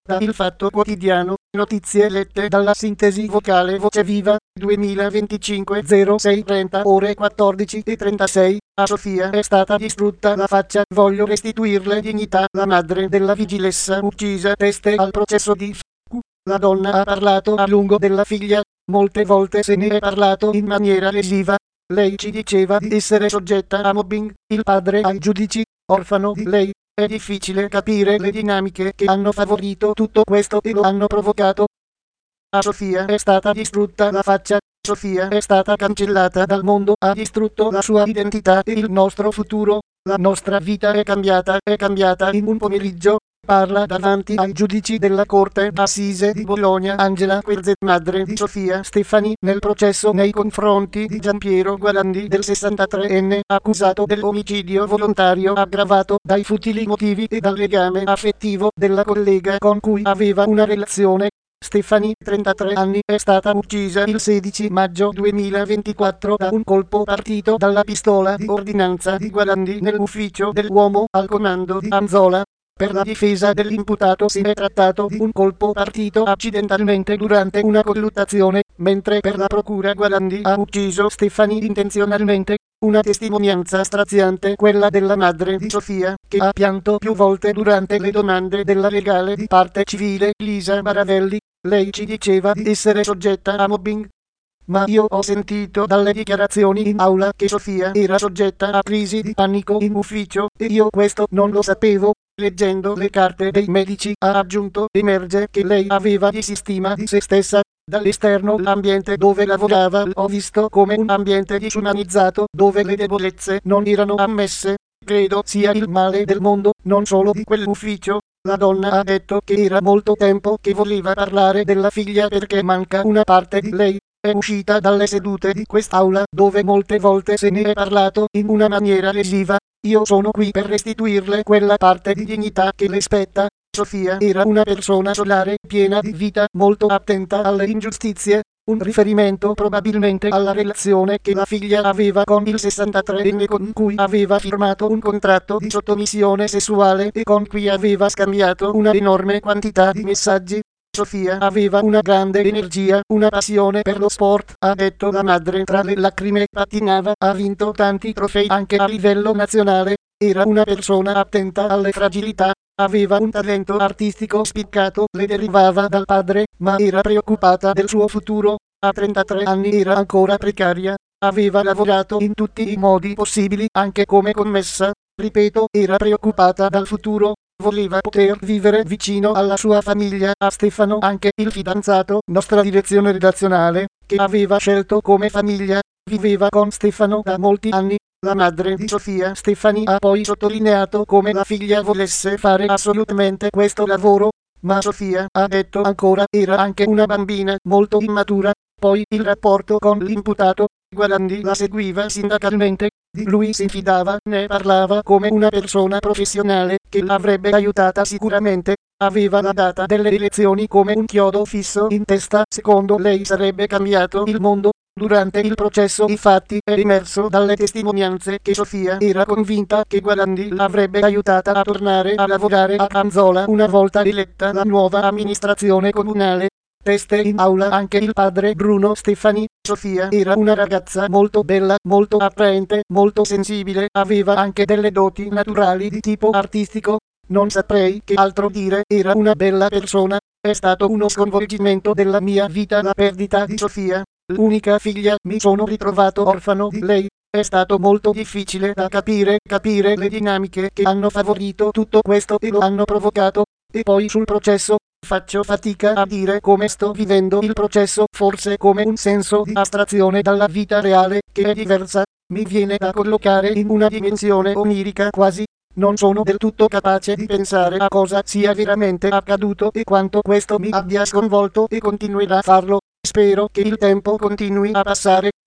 da Il Fatto Quotidiano, notizie lette dalla sintesi vocale Voce Viva, 2025 06:30 ore 14:36. A Sofia è stata distrutta la faccia, voglio restituirle dignità. La madre della vigilessa uccisa teste al processo di F.Q. La donna ha parlato a lungo della figlia, molte volte se ne è parlato in maniera lesiva. Lei ci diceva di essere soggetta a mobbing, il padre ai giudici, orfano di lei. È difficile capire le dinamiche che hanno favorito tutto questo e lo hanno provocato. A Sofia è stata distrutta la faccia, Sofia è stata cancellata dal mondo, ha distrutto la sua identità e il nostro futuro, la nostra vita è cambiata in un pomeriggio. Parla davanti ai giudici della Corte d'Assise di Bologna Angela Querze, madre di Sofia Stefani, nel processo nei confronti di Giampiero Gualandi del 63enne, accusato dell'omicidio volontario aggravato dai futili motivi e dal legame affettivo della collega con cui aveva una relazione. Stefani, 33 anni, è stata uccisa il 16 maggio 2024 da un colpo partito dalla pistola di ordinanza di Gualandi nell'ufficio dell'uomo al comando di Anzola. Per la difesa dell'imputato si è trattato di un colpo partito accidentalmente durante una colluttazione, mentre per la procura Gualandi ha ucciso Stefani intenzionalmente. Una testimonianza straziante quella della madre di Sofia, che ha pianto più volte durante le domande della legale di parte civile Lisa Baravelli. Lei ci diceva di essere soggetta a mobbing. Ma io ho sentito dalle dichiarazioni in aula che Sofia era soggetta a crisi di panico in ufficio, e io questo non lo sapevo. Leggendo le carte dei medici, ha aggiunto, emerge che lei aveva disistima di se stessa. Dall'esterno l'ambiente dove lavorava l'ho visto come un ambiente disumanizzato, dove le debolezze non erano ammesse. Credo sia il male del mondo, non solo di quell'ufficio. La donna ha detto che era molto tempo che voleva parlare della figlia perché manca una parte di lei. È uscita dalle sedute di quest'aula, dove molte volte se ne è parlato in una maniera lesiva. Io sono qui per restituirle quella parte di dignità che le spetta. Sofia era una persona solare, piena di vita, molto attenta alle ingiustizie. Un riferimento probabilmente alla relazione che la figlia aveva con il 63enne con cui aveva firmato un contratto di sottomissione sessuale e con cui aveva scambiato una enorme quantità di messaggi. Sofia aveva una grande energia, una passione per lo sport, ha detto la madre tra le lacrime. Pattinava, ha vinto tanti trofei anche a livello nazionale, era una persona attenta alle fragilità, aveva un talento artistico spiccato, le derivava dal padre, ma era preoccupata del suo futuro. A 33 anni era ancora precaria, aveva lavorato in tutti i modi possibili, anche come commessa, ripeto, era preoccupata dal futuro. Voleva poter vivere vicino alla sua famiglia, a Stefano anche il fidanzato, nostra direzione redazionale, che aveva scelto come famiglia, viveva con Stefano da molti anni. La madre di Sofia Stefani ha poi sottolineato come la figlia volesse fare assolutamente questo lavoro, ma Sofia, ha detto ancora, era anche una bambina molto immatura. Poi il rapporto con l'imputato, Gualandi la seguiva sindacalmente, di lui si fidava, ne parlava come una persona professionale, che l'avrebbe aiutata sicuramente, aveva la data delle elezioni come un chiodo fisso in testa, secondo lei sarebbe cambiato il mondo. Durante il processo infatti è emerso dalle testimonianze che Sofia era convinta che Gualandi l'avrebbe aiutata a tornare a lavorare a Anzola una volta eletta la nuova amministrazione comunale. Teste in aula anche il padre Bruno Stefani. Sofia era una ragazza molto bella, molto attraente, molto sensibile, aveva anche delle doti naturali di tipo artistico. Non saprei che altro dire, era una bella persona. È stato uno sconvolgimento della mia vita la perdita di Sofia. L'unica figlia, mi sono ritrovato orfano di lei. È stato molto difficile da capire le dinamiche che hanno favorito tutto questo e lo hanno provocato. E poi sul processo, faccio fatica a dire come sto vivendo il processo, forse come un senso di astrazione dalla vita reale, che è diversa. Mi viene da collocare in una dimensione onirica quasi. Non sono del tutto capace di pensare a cosa sia veramente accaduto e quanto questo mi abbia sconvolto e continuerà a farlo. Spero che il tempo continui a passare.